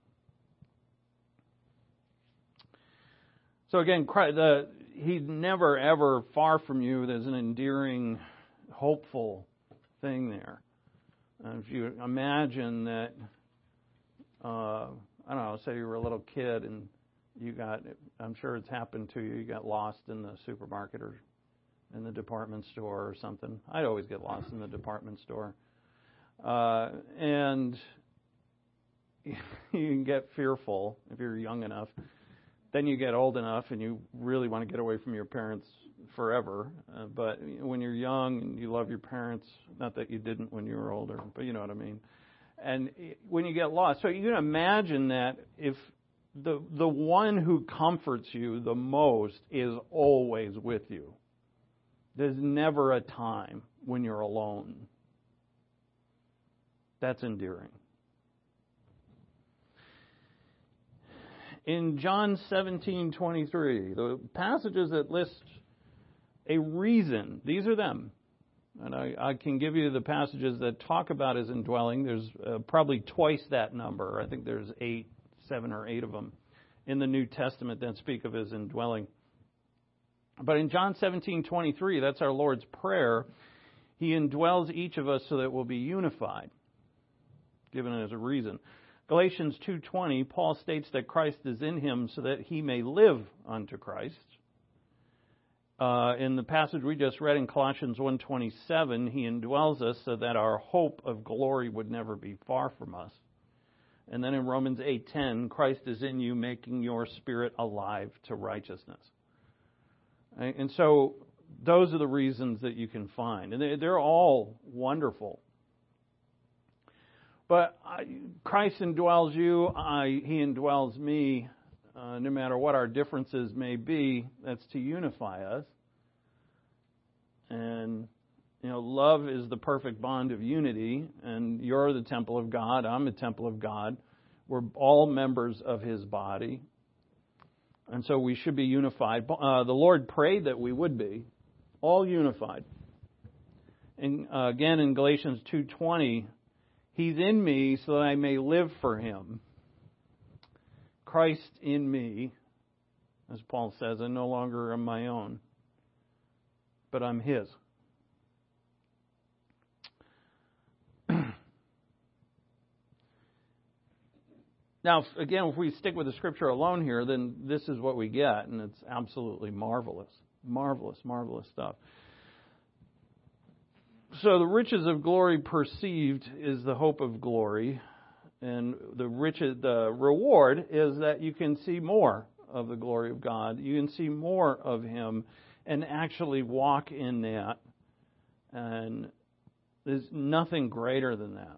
So again, the, He's never, ever far from you. There's an endearing, hopeful thing there. Uh, if you imagine that, uh, I don't know, say you were a little kid and you got, I'm sure it's happened to you, you got lost in the supermarket or in the department store or something. I'd always get lost in the department store. Uh, and you can get fearful if you're young enough. Then you get old enough and you really want to get away from your parents forever. Uh, but when you're young and you love your parents, not that you didn't when you were older, but you know what I mean. And when you get lost, so you can imagine that if the the one who comforts you the most is always with you. There's never a time when you're alone. That's endearing. In John seventeen twenty-three, the passages that list a reason, these are them. And I, I can give you the passages that talk about his indwelling. There's uh, probably twice that number. I think there's eight, seven or eight of them in the New Testament that speak of his indwelling. But in John seventeen twenty-three, that's our Lord's prayer. He indwells each of us so that we'll be unified, given it as a reason. Galatians two twenty, Paul states that Christ is in him so that he may live unto Christ. Uh, in the passage we just read in Colossians one twenty-seven, he indwells us so that our hope of glory would never be far from us. And then in Romans eight ten, Christ is in you, making your spirit alive to righteousness. And so those are the reasons that you can find. And they're all wonderful. But I, Christ indwells you, I, He indwells me, uh, no matter what our differences may be. That's to unify us. And, you know, love is the perfect bond of unity, and you're the temple of God, I'm the temple of God. We're all members of His body. And so we should be unified. Uh, the Lord prayed that we would be, all unified. And uh, again in Galatians two twenty, He's in me so that I may live for Him. Christ in me, as Paul says, I no longer am my own, but I'm His. Now, again, if we stick with the Scripture alone here, then this is what we get, and it's absolutely marvelous. Marvelous, marvelous stuff. So the riches of glory perceived is the hope of glory, and the riches, the reward is that you can see more of the glory of God. You can see more of Him and actually walk in that. And there's nothing greater than that.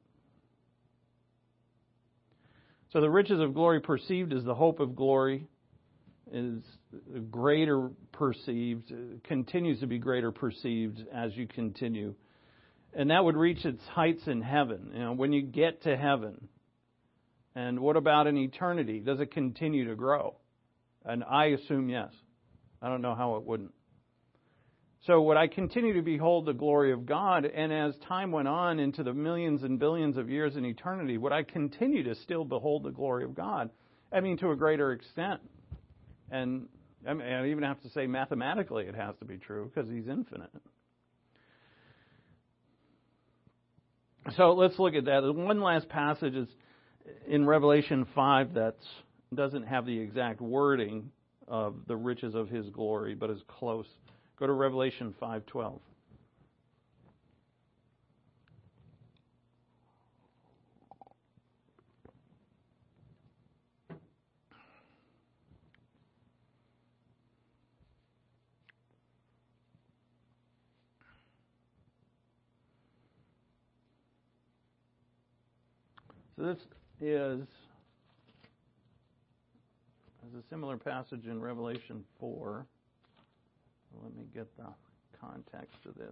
So the riches of glory perceived is the hope of glory, is greater perceived, continues to be greater perceived as you continue. And that would reach its heights in heaven. You know, when you get to heaven. And what about in eternity? Does it continue to grow? And I assume yes. I don't know how it wouldn't. So would I continue to behold the glory of God? And as time went on into the millions and billions of years in eternity, would I continue to still behold the glory of God? I mean, to a greater extent. And I mean, I even have to say mathematically it has to be true because He's infinite. So let's look at that. One last passage is in Revelation five that doesn't have the exact wording of the riches of His glory, but is close. Go to Revelation five twelve. So this is, there's a similar passage in Revelation four. Let me get the context of this.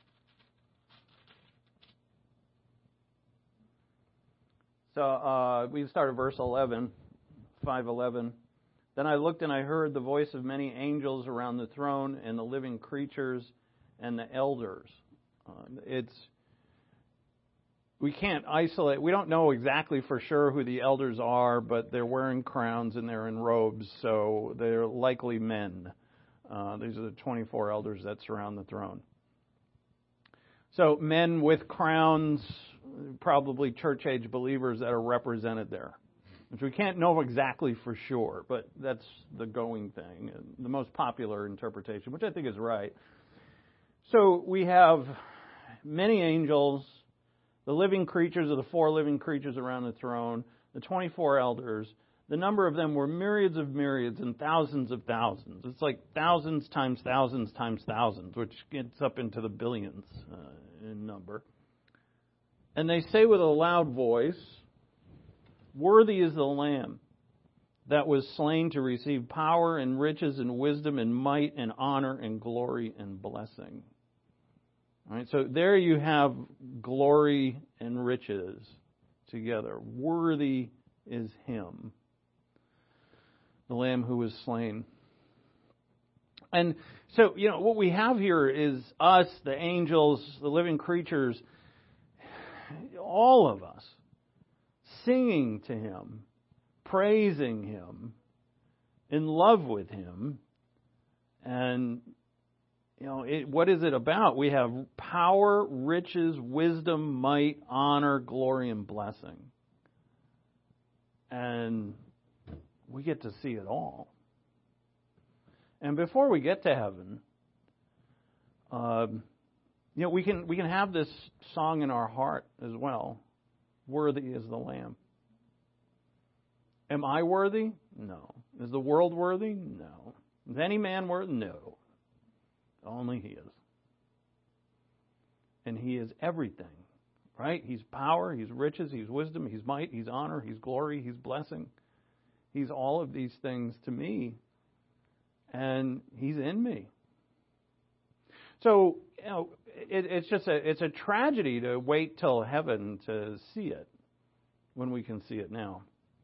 So uh, we start at verse eleven, five eleven. Then I looked and I heard the voice of many angels around the throne and the living creatures and the elders. Uh, it's we can't isolate. We don't know exactly for sure who the elders are, but they're wearing crowns and they're in robes, so they're likely men. Uh, these are the twenty-four elders that surround the throne. So men with crowns, probably church-age believers that are represented there. Which we can't know exactly for sure, but that's the going thing, the most popular interpretation, which I think is right. So we have many angels, the living creatures of the four living creatures around the throne, the twenty-four elders. The number of them were myriads of myriads and thousands of thousands. It's like thousands times thousands times thousands, which gets up into the billions uh, in number. And they say with a loud voice, "Worthy is the Lamb that was slain to receive power and riches and wisdom and might and honor and glory and blessing." All right, so there you have glory and riches together. Worthy is Him, the Lamb who was slain. And so, you know, what we have here is us, the angels, the living creatures, all of us, singing to Him, praising Him, in love with Him. And, you know, it, what is it about? We have power, riches, wisdom, might, honor, glory, and blessing. And we get to see it all. And before we get to heaven, um, you know, we can we can have this song in our heart as well. Worthy is the Lamb. Am I worthy? No. Is the world worthy? No. Is any man worthy? No. Only He is. And He is everything, right? He's power, He's riches, He's wisdom, He's might, He's honor, He's glory, He's blessing. He's all of these things to me, and He's in me. So, you know, it, it's just a it's a tragedy to wait till heaven to see it when we can see it now.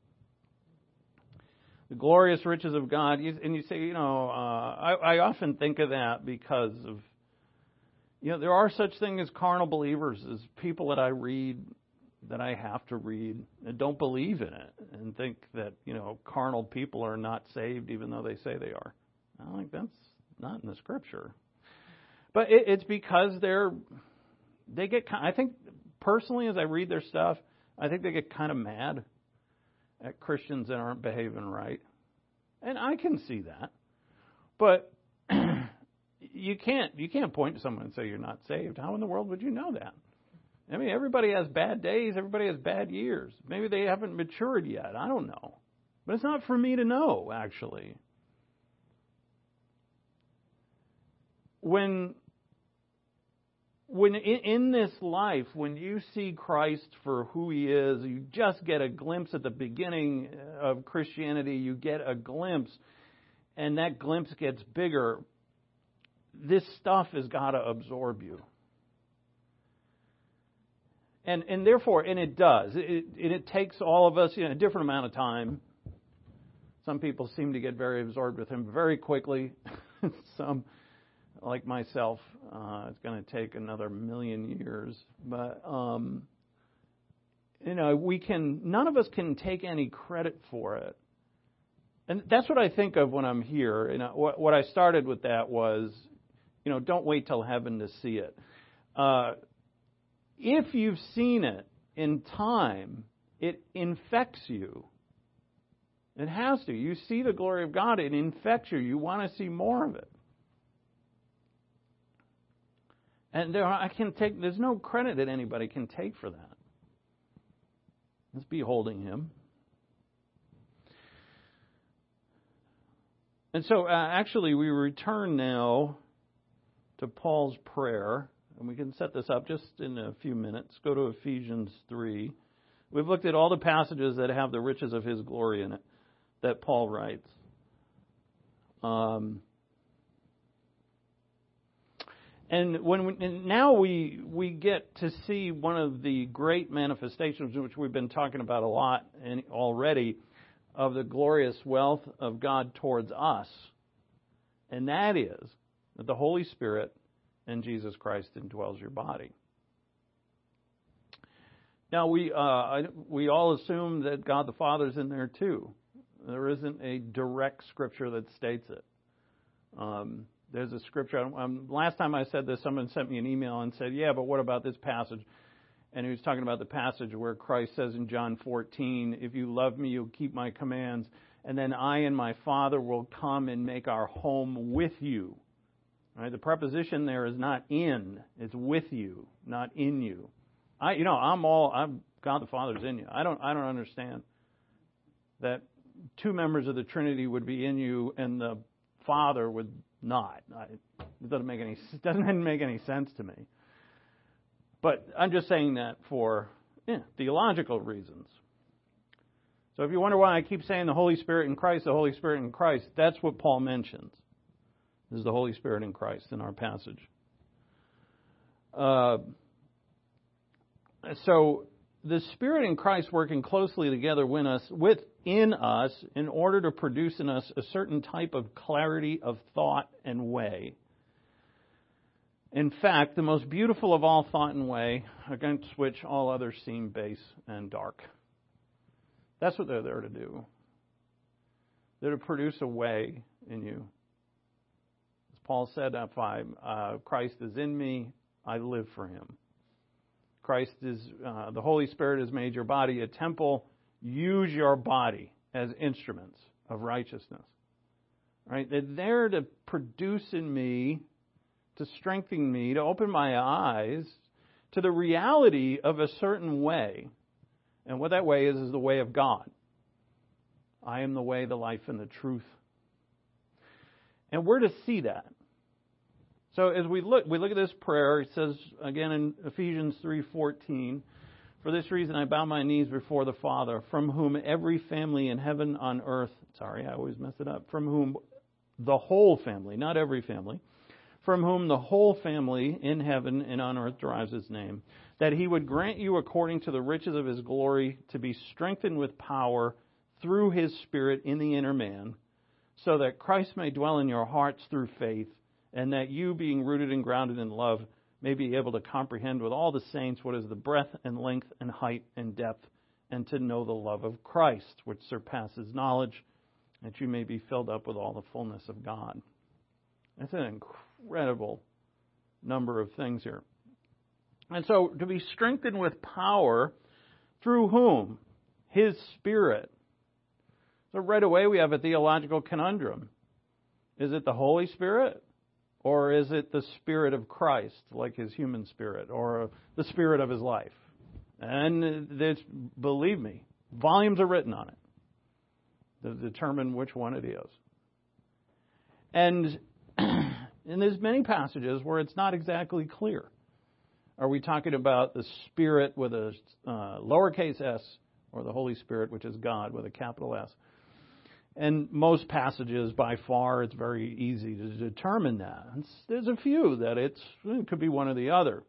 The glorious riches of God, and you say, you know, uh, I, I often think of that because of, you know, there are such things as carnal believers, as people that I read, that I have to read, and don't believe in it, and think that, you know, carnal people are not saved even though they say they are. I think that's not in the Scripture. But it, it's because they're, they get, I think, personally, as I read their stuff, I think they get kind of mad at Christians that aren't behaving right. And I can see that. But you can't you can't point to someone and say you're not saved. How in the world would you know that? I mean, everybody has bad days. Everybody has bad years. Maybe they haven't matured yet. I don't know. But it's not for me to know, actually. When When in, in this life, when you see Christ for who He is, you just get a glimpse at the beginning of Christianity, you get a glimpse, and that glimpse gets bigger. This stuff has got to absorb you. And and therefore, and it does, it, it, it takes all of us, you know, a different amount of time. Some people seem to get very absorbed with Him very quickly. Some, like myself, uh, it's going to take another million years. But, um, you know, we can, none of us can take any credit for it. And that's what I think of when I'm here. You know, what, what I started with that was, you know, don't wait till heaven to see it. Uh, if you've seen it in time, it infects you. It has to. You see the glory of God, it infects you. You want to see more of it. And there, I can take. There's no credit that anybody can take for that. It's beholding Him. And so, uh, actually, we return now to Paul's prayer, and we can set this up just in a few minutes. Go to Ephesians three. We've looked at all the passages that have the riches of His glory in it that Paul writes. Um. And when we, and now we we get to see one of the great manifestations, which we've been talking about a lot and already, of the glorious wealth of God towards us, and that is that the Holy Spirit and Jesus Christ indwells your body. Now, we uh, we all assume that God the Father's in there too. There isn't a direct scripture that states it. Um, there's a scripture. Um, last time I said this, someone sent me an email and said, yeah, but what about this passage? And he was talking about the passage where Christ says in John fourteen, if you love me, you'll keep my commands. And then I and my Father will come and make our home with you. Right? The preposition there is not in, it's with you, not in you. I, you know, I'm all, I'm, God the Father's in you. I don't, I don't understand that two members of the Trinity would be in you and the Father would not. I, it doesn't make any, it doesn't make any sense to me. But I'm just saying that for yeah, theological reasons. So if you wonder why I keep saying the Holy Spirit in Christ, the Holy Spirit in Christ, that's what Paul mentions. This is the Holy Spirit in Christ in our passage. Uh, so the Spirit and Christ working closely together within us, within us in order to produce in us a certain type of clarity of thought and way. In fact, the most beautiful of all thought and way, against which all others seem base and dark. That's what they're there to do. They're to produce a way in you. As Paul said, if I, uh, Christ is in me, I live for Him. Christ is, uh, the Holy Spirit has made your body a temple. Use your body as instruments of righteousness. Right? They're there to produce in me, to strengthen me, to open my eyes to the reality of a certain way. And what that way is, is the way of God. I am the way, the life, and the truth. And we're to see that. So as we look, we look at this prayer, it says again in Ephesians three fourteen, for this reason I bow my knees before the Father, from whom every family in heaven, on earth, sorry, I always mess it up, from whom the whole family, not every family, from whom the whole family in heaven and on earth derives its name, that He would grant you according to the riches of His glory to be strengthened with power through His Spirit in the inner man, so that Christ may dwell in your hearts through faith, and that you, being rooted and grounded in love, may be able to comprehend with all the saints what is the breadth and length and height and depth, and to know the love of Christ, which surpasses knowledge, that you may be filled up with all the fullness of God. That's an incredible number of things here. And so, to be strengthened with power, through whom? His Spirit. So right away we have a theological conundrum. Is it the Holy Spirit? Or is it the Spirit of Christ, like His human spirit, or the Spirit of His life? And this, believe me, volumes are written on it to determine which one it is. And, and there's many passages where it's not exactly clear. Are we talking about the Spirit with a uh, lowercase s, or the Holy Spirit, which is God, with a capital S? And most passages, by far, it's very easy to determine that. It's, there's a few that it's it could be one or the other.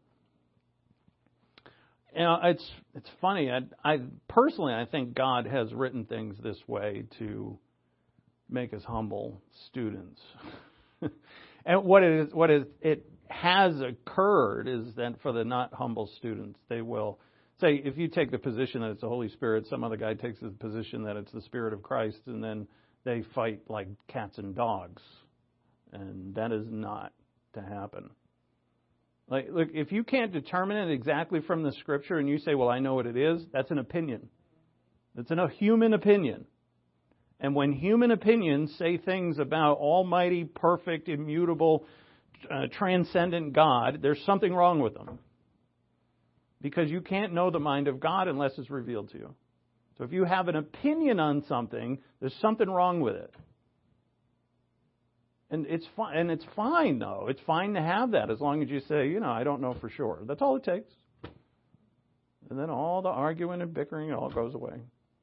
You know, it's it's funny. I, I personally, I think God has written things this way to make us humble students. And what it is, what is it has occurred is that for the not humble students, they will say, if you take the position that it's the Holy Spirit, some other guy takes the position that it's the Spirit of Christ, and then they fight like cats and dogs. And that is not to happen. Like, look, if you can't determine it exactly from the Scripture and you say, well, I know what it is, that's an opinion. It's a human opinion. And when human opinions say things about almighty, perfect, immutable, uh, transcendent God, there's something wrong with them. Because you can't know the mind of God unless it's revealed to you. So if you have an opinion on something, there's something wrong with it. And it's fine. And it's fine, though. It's fine to have that as long as you say, you know, I don't know for sure. That's all it takes. And then all the arguing and bickering all goes away.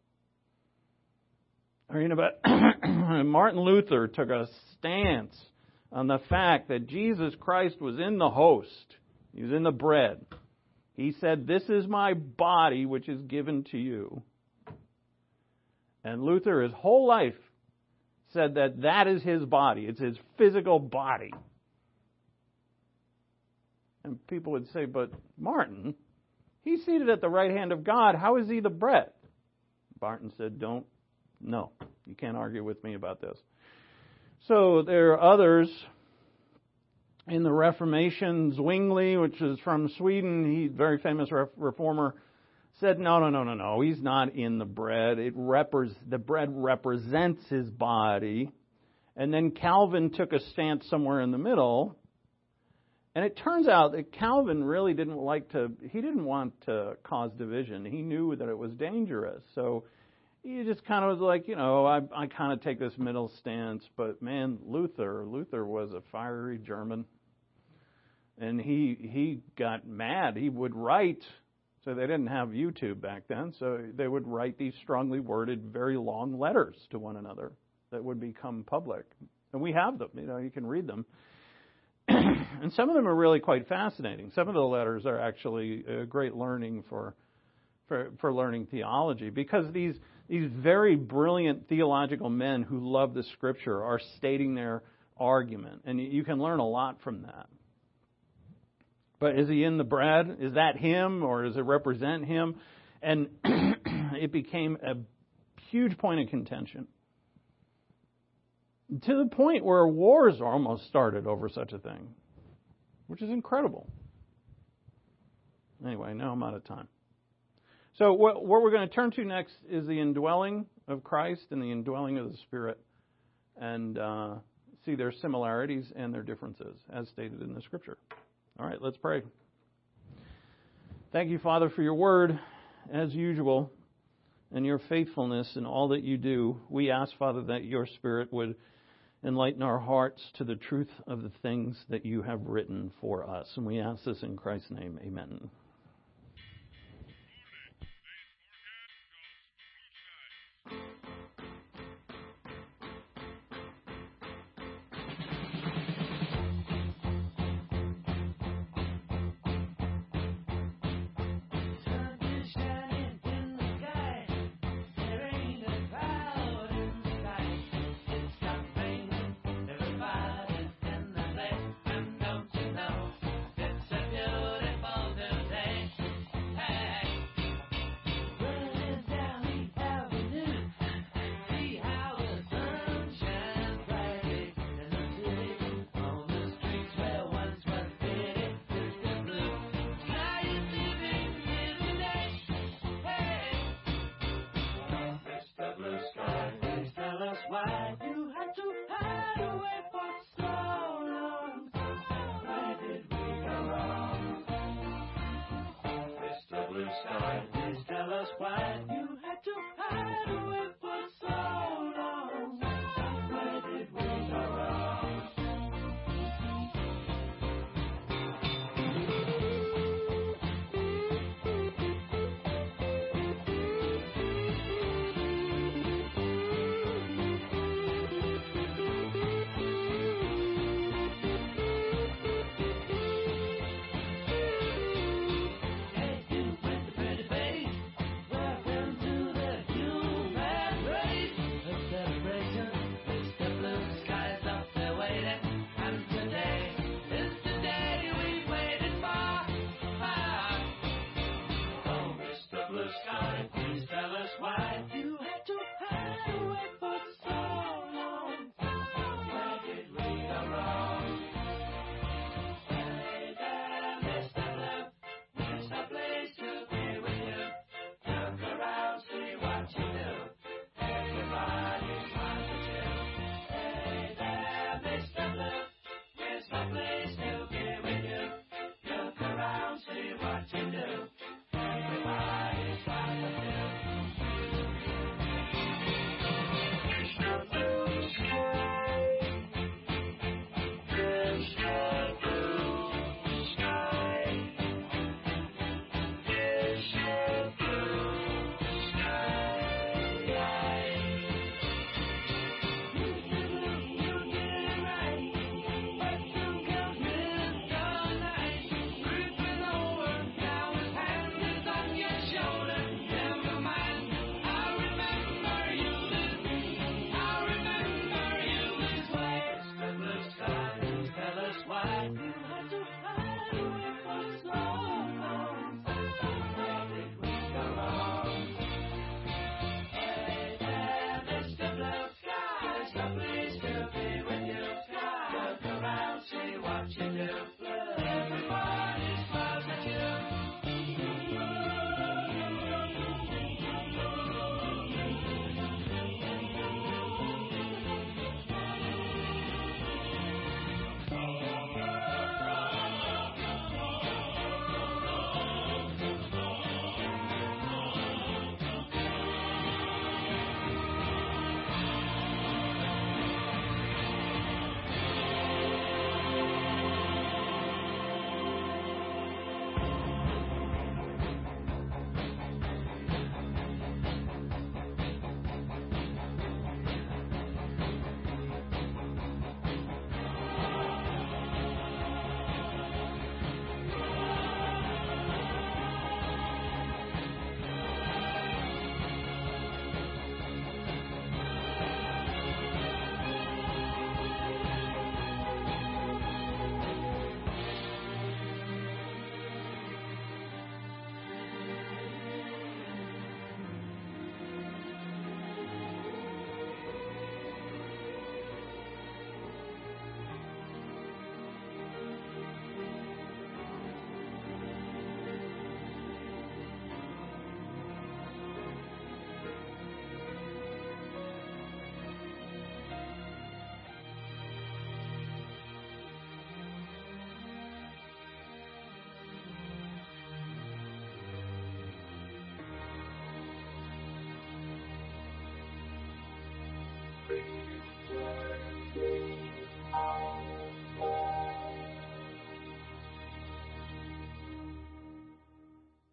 I mean, about Martin Luther took a stance on the fact that Jesus Christ was in the host. He was in the bread. He said, this is my body which is given to you. And Luther, his whole life, said that that is his body. It's his physical body. And people would say, but Martin, He's seated at the right hand of God. How is he the bread? Barton said, don't, no, you can't argue with me about this. So there are others in the Reformation. Zwingli, which is from Sweden, he very famous reformer, said, no, no, no, no, no, he's not in the bread. It repres- the bread represents his body. And then Calvin took a stance somewhere in the middle. And it turns out that Calvin really didn't like to, he didn't want to cause division. He knew that it was dangerous. So he just kind of was like, you know, I, I kind of take this middle stance. But man, Luther, Luther was a fiery German. And he he got mad. He would write, so they didn't have YouTube back then, so they would write these strongly worded, very long letters to one another that would become public. And we have them, you know, you can read them. And some of them are really quite fascinating. Some of the letters are actually uh, great learning for, for for learning theology, because these these very brilliant theological men who love the Scripture are stating their argument, and you can learn a lot from that. But is he in the bread? Is that him, or does it represent him? And it became a huge point of contention, to the point where wars almost started over such a thing, which is incredible. Anyway, now I'm out of time. So what, what we're going to turn to next is the indwelling of Christ and the indwelling of the Spirit, and uh, see their similarities and their differences, as stated in the Scripture. All right, let's pray. Thank you, Father, for your word, as usual, and your faithfulness in all that you do. We ask, Father, that your Spirit would enlighten our hearts to the truth of the things that you have written for us. And we ask this in Christ's name. Amen. Don't you do?